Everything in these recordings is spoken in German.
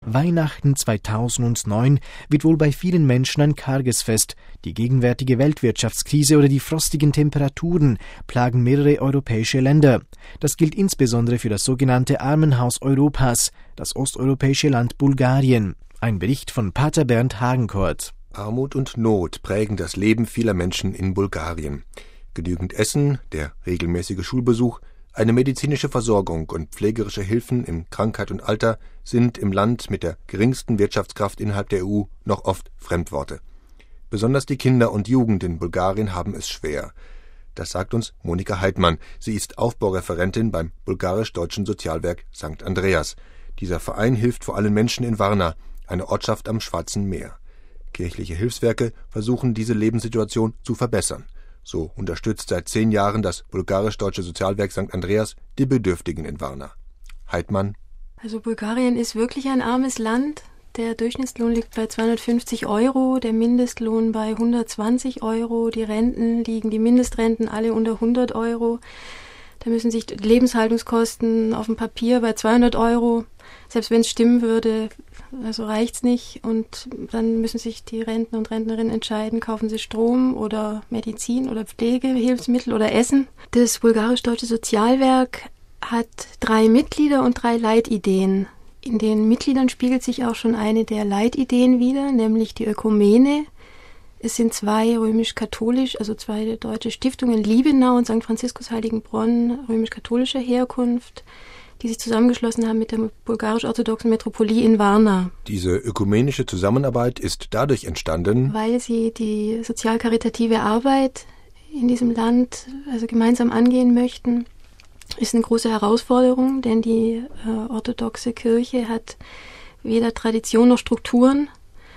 Weihnachten 2009 wird wohl bei vielen Menschen ein karges Fest. Die gegenwärtige Weltwirtschaftskrise oder die frostigen Temperaturen plagen mehrere europäische Länder. Das gilt insbesondere für das sogenannte Armenhaus Europas, das osteuropäische Land Bulgarien. Ein Bericht von Pater Bernd Hagenkort. Armut und Not prägen das Leben vieler Menschen in Bulgarien. Genügend Essen, der regelmäßige Schulbesuch, eine medizinische Versorgung und pflegerische Hilfen in Krankheit und Alter sind im Land mit der geringsten Wirtschaftskraft innerhalb der EU noch oft Fremdworte. Besonders die Kinder und Jugend in Bulgarien haben es schwer. Das sagt uns Monika Heidmann. Sie ist Aufbaureferentin beim bulgarisch-deutschen Sozialwerk St. Andreas. Dieser Verein hilft vor allem Menschen in Varna, eine Ortschaft am Schwarzen Meer. Kirchliche Hilfswerke versuchen, diese Lebenssituation zu verbessern. So unterstützt seit 10 Jahren das bulgarisch-deutsche Sozialwerk St. Andreas die Bedürftigen in Varna. Heidmann. Also Bulgarien ist wirklich ein armes Land. Der Durchschnittslohn liegt bei 250 €, der Mindestlohn bei 120 €, die Mindestrenten alle unter 100 €. Da müssen sich Lebenshaltungskosten auf dem Papier bei 200 €, selbst wenn es stimmen würde, also reicht's nicht. Und dann müssen sich die Rentner und Rentnerinnen entscheiden, kaufen sie Strom oder Medizin oder Pflegehilfsmittel oder Essen. Das bulgarisch-deutsche Sozialwerk hat 3 Mitglieder und 3 Leitideen. In den Mitgliedern spiegelt sich auch schon eine der Leitideen wider, nämlich die Ökumene. Es sind 2 römisch-katholisch, also 2 deutsche Stiftungen, Liebenau und St. Franziskus Heiligenbronn, römisch-katholischer Herkunft, die sich zusammengeschlossen haben mit der bulgarisch-orthodoxen Metropolie in Varna. Diese ökumenische Zusammenarbeit ist dadurch entstanden, weil sie die sozial-karitative Arbeit in diesem Land also gemeinsam angehen möchten. Ist eine große Herausforderung, denn die orthodoxe Kirche hat weder Tradition noch Strukturen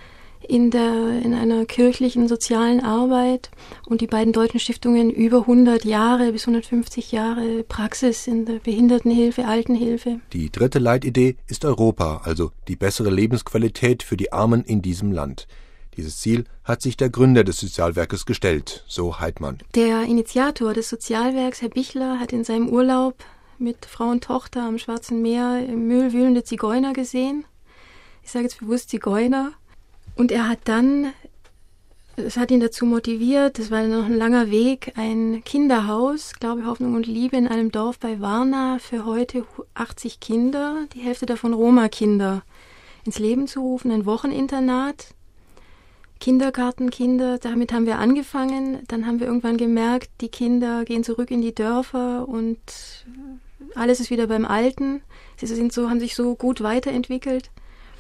in einer kirchlichen sozialen Arbeit, und die beiden deutschen Stiftungen über 100 Jahre bis 150 Jahre Praxis in der Behindertenhilfe, Altenhilfe. Die 3. Leitidee ist Europa, also die bessere Lebensqualität für die Armen in diesem Land. Dieses Ziel hat sich der Gründer des Sozialwerkes gestellt, so Heidmann. Der Initiator des Sozialwerks, Herr Bichler, hat in seinem Urlaub mit Frau und Tochter am Schwarzen Meer im Müll wühlende Zigeuner gesehen. Ich sage jetzt bewusst Zigeuner. Und er hat dann, es hat ihn dazu motiviert, das war noch ein langer Weg, ein Kinderhaus, Glaube, Hoffnung und Liebe in einem Dorf bei Varna für heute 80 Kinder, die Hälfte davon Roma-Kinder, ins Leben zu rufen, ein Wocheninternat. Kindergartenkinder, damit haben wir angefangen. Dann haben wir irgendwann gemerkt, die Kinder gehen zurück in die Dörfer und alles ist wieder beim Alten. Sie haben sich so gut weiterentwickelt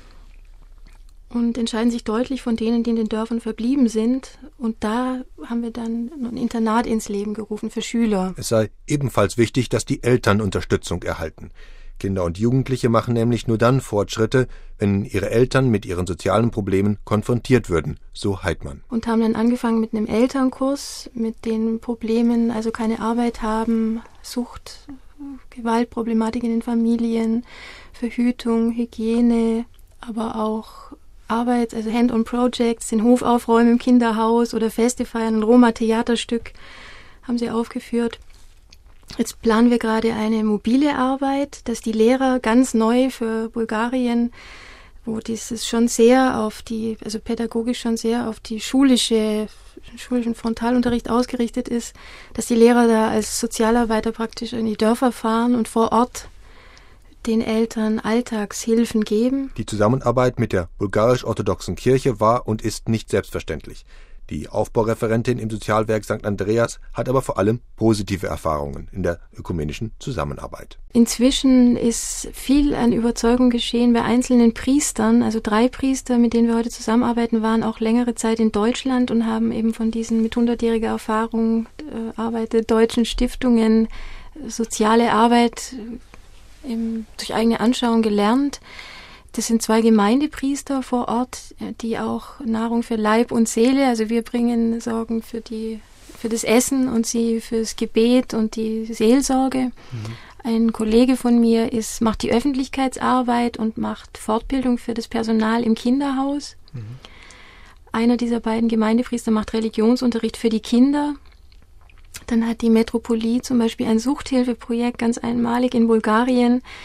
und entscheiden sich deutlich von denen, die in den Dörfern verblieben sind. Und da haben wir dann ein Internat ins Leben gerufen für Schüler. Es sei ebenfalls wichtig, dass die Eltern Unterstützung erhalten. Kinder und Jugendliche machen nämlich nur dann Fortschritte, wenn ihre Eltern mit ihren sozialen Problemen konfrontiert würden, so Heidmann. Und haben dann angefangen mit einem Elternkurs, mit den Problemen, also keine Arbeit haben, Sucht, Gewaltproblematik in den Familien, Verhütung, Hygiene, aber auch Arbeit, also Hand-on-Projects, den Hof aufräumen im Kinderhaus oder Feste feiern, ein Roma-Theaterstück haben sie aufgeführt. Jetzt planen wir gerade eine mobile Arbeit, dass die Lehrer ganz neu für Bulgarien, wo dieses schon sehr also pädagogisch schon sehr auf die schulischen Frontalunterricht ausgerichtet ist, dass die Lehrer da als Sozialarbeiter praktisch in die Dörfer fahren und vor Ort den Eltern Alltagshilfen geben. Die Zusammenarbeit mit der bulgarisch-orthodoxen Kirche war und ist nicht selbstverständlich. Die Aufbaureferentin im Sozialwerk St. Andreas hat aber vor allem positive Erfahrungen in der ökumenischen Zusammenarbeit. Inzwischen ist viel an Überzeugung geschehen bei einzelnen Priestern. Also 3 Priester, mit denen wir heute zusammenarbeiten, waren auch längere Zeit in Deutschland und haben eben von diesen mit 100-jähriger Erfahrung Arbeit der deutschen Stiftungen soziale Arbeit durch eigene Anschauung gelernt. Das sind 2 Gemeindepriester vor Ort, die auch Nahrung für Leib und Seele, also wir sorgen für das Essen und sie fürs Gebet und die Seelsorge. Ein Kollege von mir macht die Öffentlichkeitsarbeit und macht Fortbildung für das Personal im Kinderhaus. Einer dieser beiden Gemeindepriester macht Religionsunterricht für die Kinder. Dann hat die Metropolie zum Beispiel ein Suchthilfeprojekt, ganz einmalig in Bulgarien,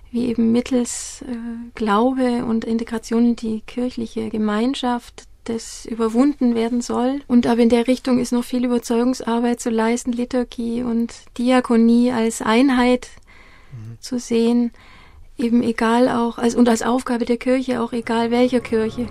wie eben mittels Glaube und Integration in die kirchliche Gemeinschaft das überwunden werden soll. Und aber in der Richtung ist noch viel Überzeugungsarbeit zu leisten, Liturgie und Diakonie als Einheit zu sehen, eben egal auch, und als Aufgabe der Kirche, auch egal welcher Kirche.